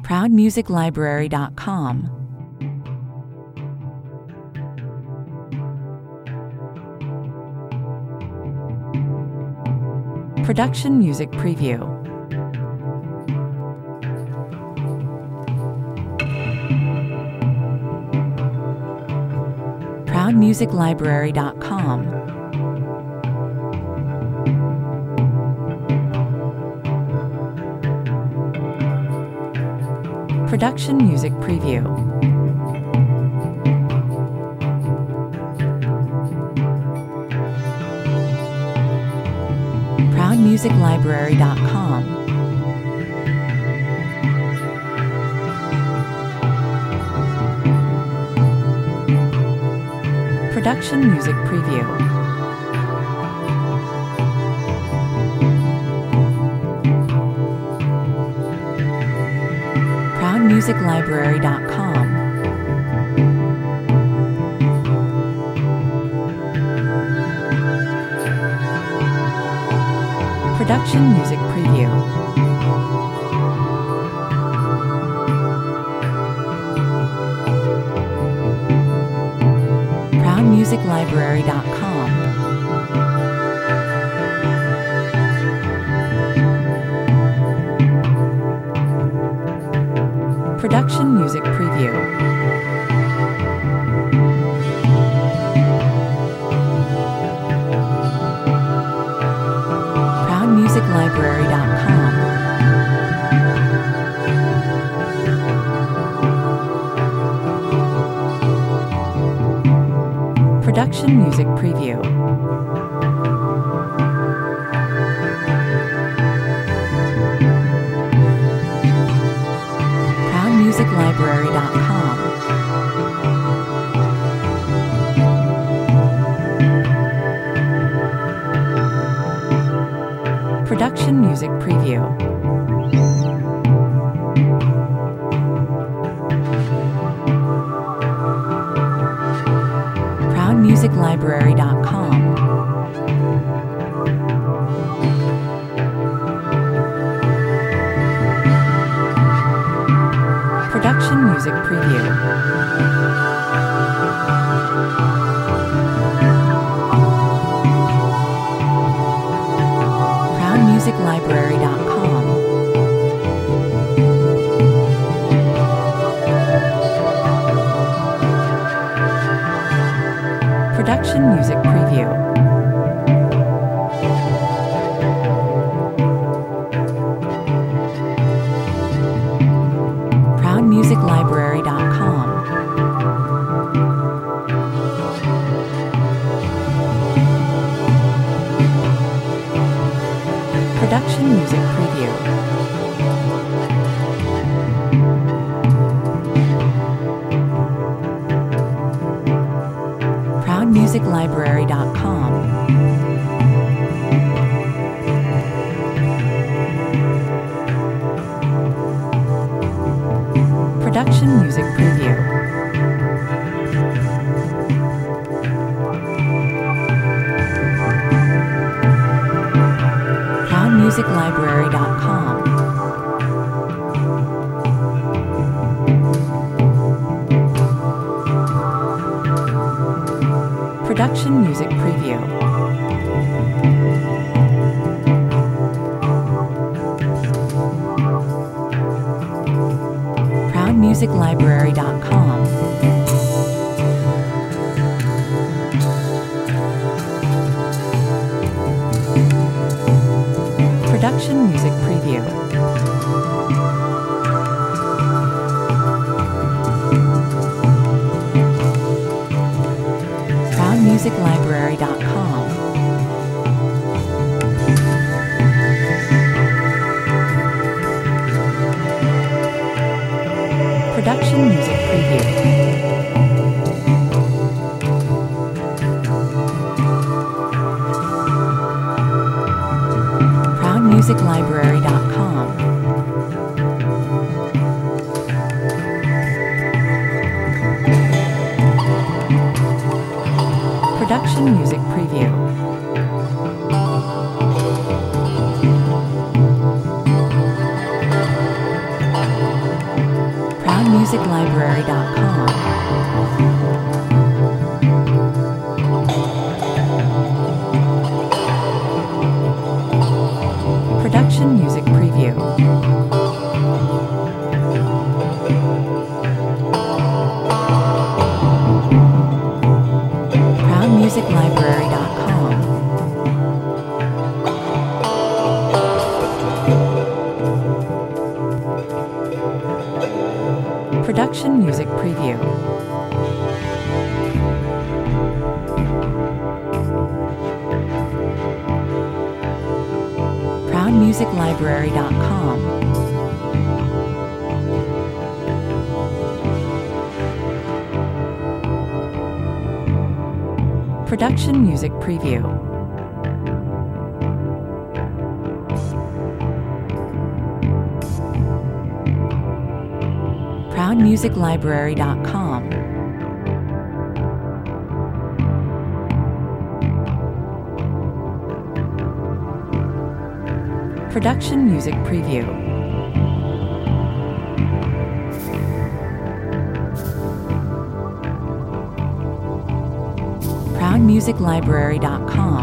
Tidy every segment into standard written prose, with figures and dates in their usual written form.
ProudMusicLibrary.com. Production Music Preview. ProudMusicLibrary.com. Production Music Preview. ProudMusicLibrary.com. Production Music Preview. ProudMusicLibrary.com. Production Music Preview. ProudMusicLibrary.com. Production Music Preview. ProudMusicLibrary.com. Production Music Preview. ProudMusicLibrary.com. Production Music Preview. ProudMusicLibrary.com. Production Music Preview. ProudMusicLibrary.com. Production Music Preview. ProudMusicLibrary.com. Production Music Preview. ProudMusicLibrary.com. Production Music Preview. ProudMusicLibrary.com. Production Music Preview. ProudMusicLibrary.com. Production Music Preview. ProudMusicLibrary.com. Production Music Preview. ProudMusicLibrary.com. Production Music Preview. ProudMusicLibrary.com. Production Music Preview. ProudMusicLibrary.com. Production Music Preview. ProudMusicLibrary.com. Production Music Preview. ProudMusicLibrary.com. Production Music Preview. ProudMusicLibrary.com.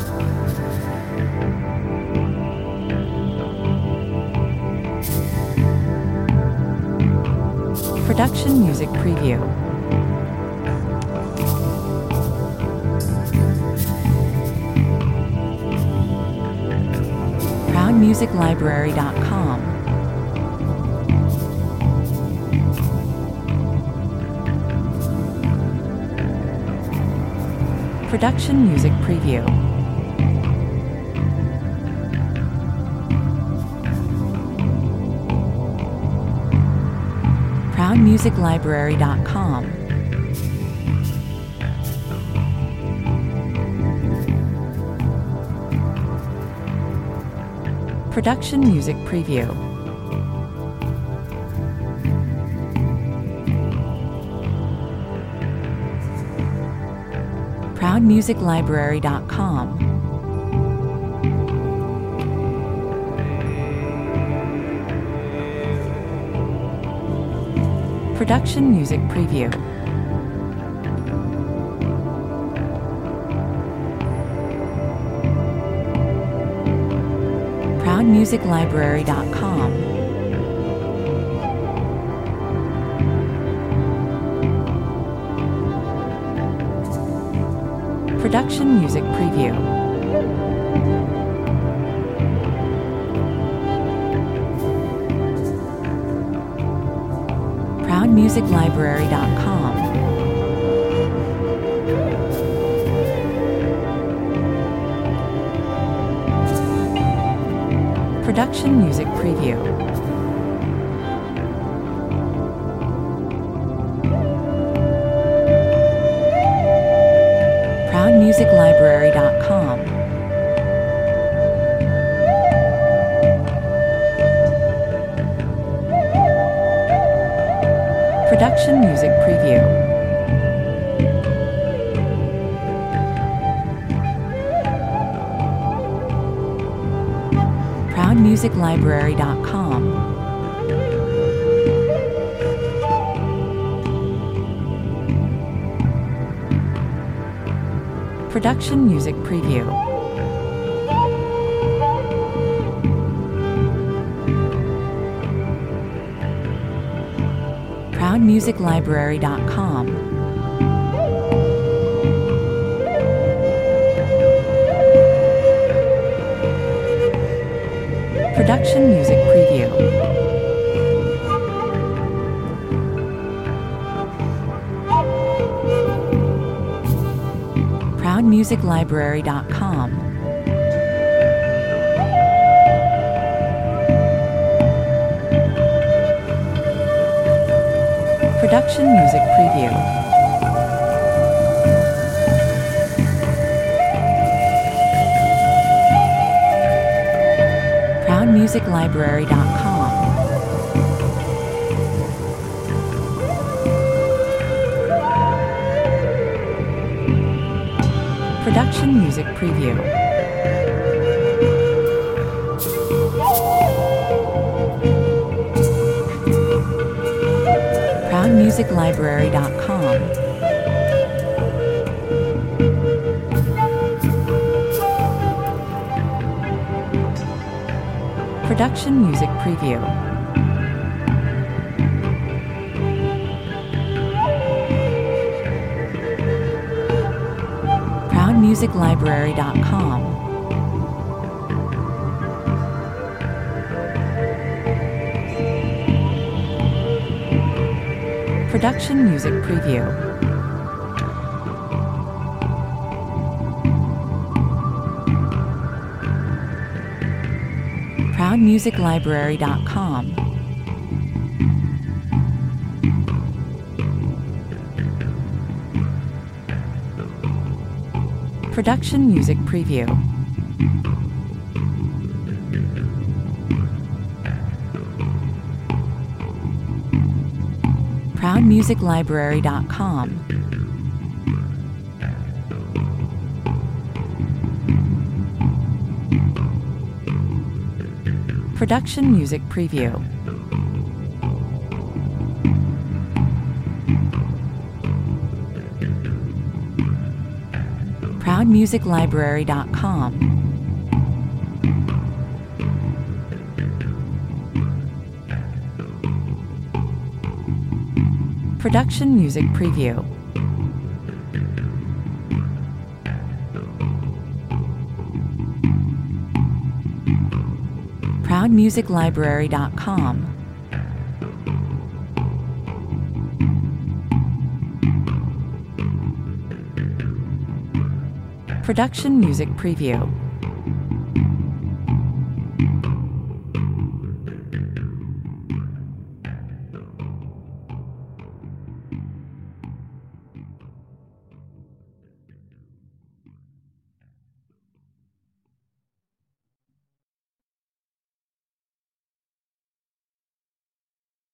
Production Music Preview. ProudMusicLibrary.com. Production Music Preview. ProudMusicLibrary.com. Production Music Preview. ProudMusicLibrary.com. Production Music Preview. ProudMusicLibrary.com. Production Music Preview. ProudMusicLibrary.com. Production Music Preview. ProudMusicLibrary.com. Production Music Preview. ProudMusicLibrary.com. Production Music Preview. ProudMusicLibrary.com. Production Music Preview. ProudMusicLibrary.com. Production Music Preview. ProudMusicLibrary.com. Production Music Preview. ProudMusicLibrary.com. Production Music Preview. ProudMusicLibrary.com. Production Music Preview. ProudMusicLibrary.com. Production Music Preview. ProudMusicLibrary.com. Production Music Preview. ProudMusicLibrary.com. Production Music Preview. ProudMusicLibrary.com. Production Music Preview.